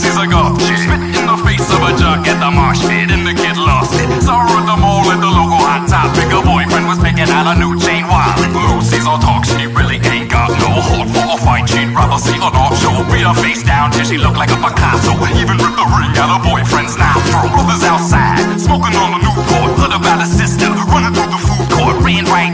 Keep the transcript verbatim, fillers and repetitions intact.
Lucy's a goth chick. Spit in the face of a jock at the mosh pit, and the kid lost it. Saw her at the mall at the local hot topic. Her boyfriend was picking out a new chain wallet. Lucy's all talk, she really ain't got no heart for a fight. She'd rather see an art show. Beat her face down till she looked like a Picasso. Even ripped the ring out her boyfriend's nostril. Brothers outside, smoking on a Newport. Heard about her sister running through the food court. Ran right